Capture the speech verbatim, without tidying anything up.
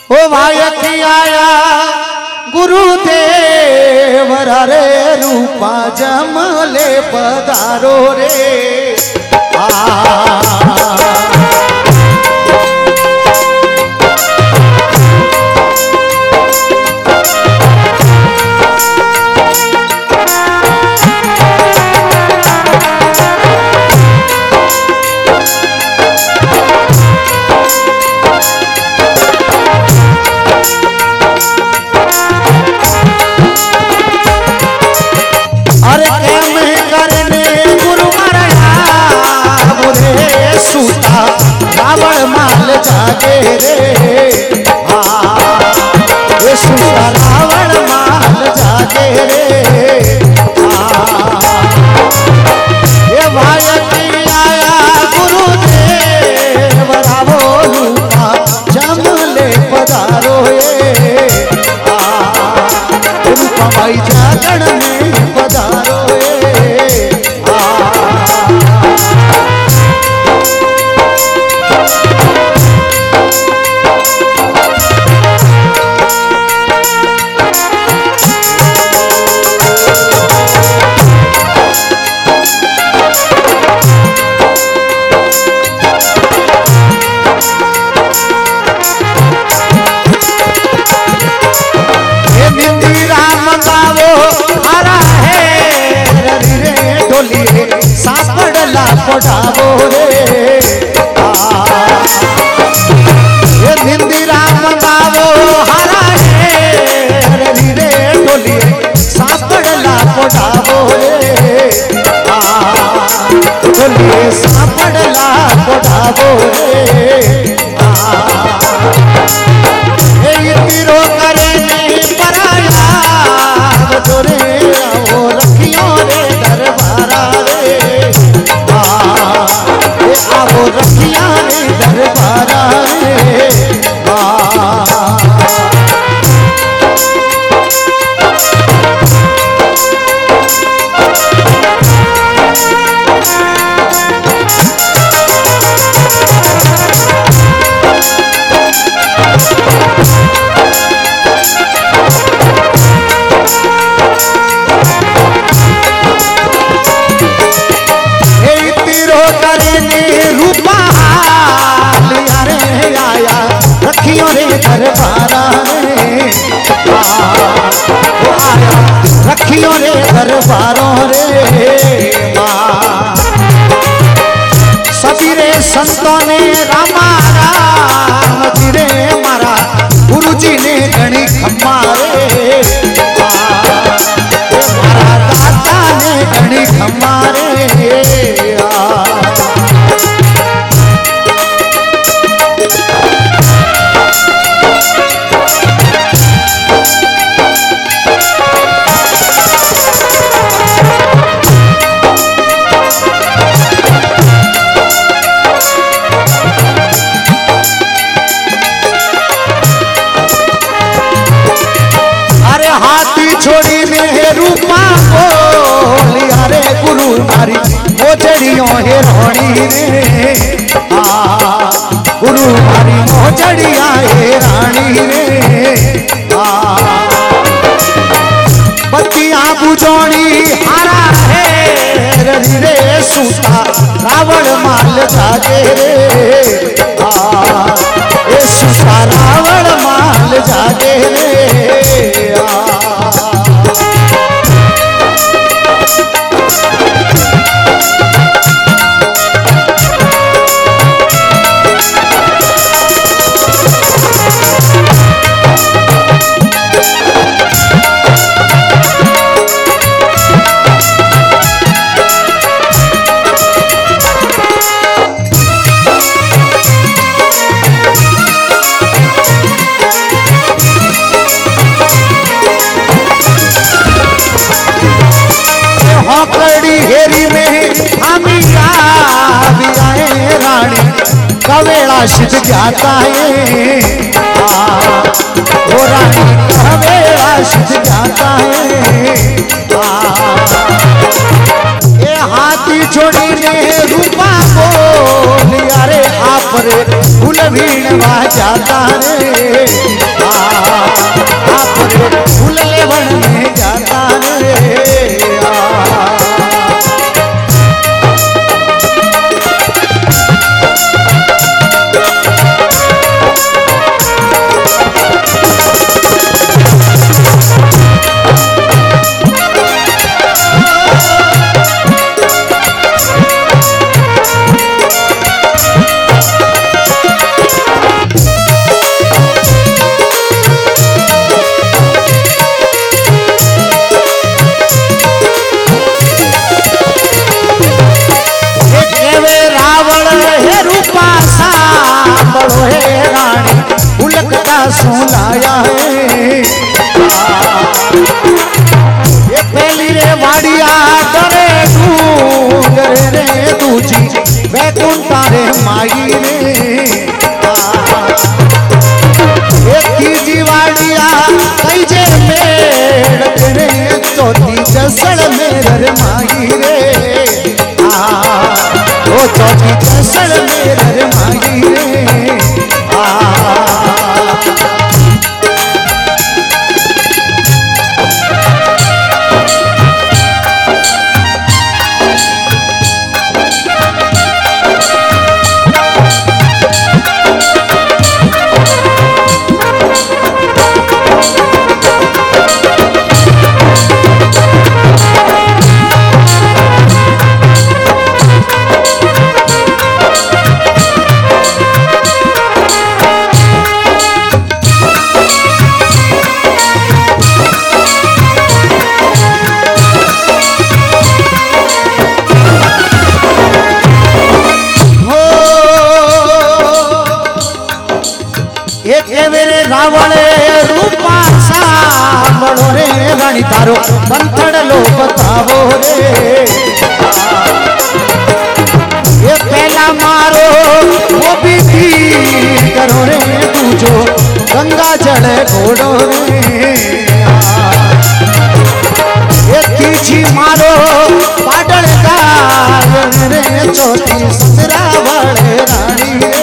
ओ भाई आया गुरुदेव रे रूपा जमले पधारो रे आ रावण माल जागे रे आ ये सुता रावण माल जागे रे आ ये भाई आया गुरुदेव रावो रूपा जमले पधारो ये आ रूपा भाई जागरण में पधारो ये आ सापड़ला पढ़ावो रे आ ये निंदिरा मंगावो हरा है रे डोली सापड़ला पढ़ावो रे आ डोली सापड़ला पढ़ावो रे आ ए तीरो करे नहीं पराया जोरे आओ रखियो रे दरबारा वो रखिया रे दरबारा रे दरबारा रे रखियो रे दरबारों रे सबीरे संतों ने रामा राम जी रे मारा गुरु जी ने गणी खम्मा रे मारा दाता ने गणी खम्मा रे छोड़ी ने रूपा बोलिया रे गुरु मारी मोजड़ियों हे रोणी रे आ गुरु मारी मोजड़िया हे रानी रे आ बत्तियां बुझोनी हारा है रे रे सूता रावण माल जागे रे आ ये सूता रावण माल जागे रे आ हेरी में हम आए रानी कवेड़ा सिद्ध जाता है ओ रानी कवेड़ा सिद्ध जाता है ये हाथी छोड़ी ने रूपा बोलिया रे आप रे फूल भीड़ जाता रे सुलाया है। ये पहली रे वाड़िया डरे डूंगर रे दूजी वैकुंठा रे माई रे। ये तीजी वाड़िया कैजे मेड़ रे चौथी जसड़ मेरे माई रे। ओ चौथी जसड़ मेरे माई रे। रावण रूपा सांभळो रे रानी तारो पंथड़लो बतावो रे। ये पहला मारो वो भी थी करो रे दूजो गंगा जल घोड़ो रे। ये तीसरी मारो पाटल का रे चौथी ससरा वाले रानी।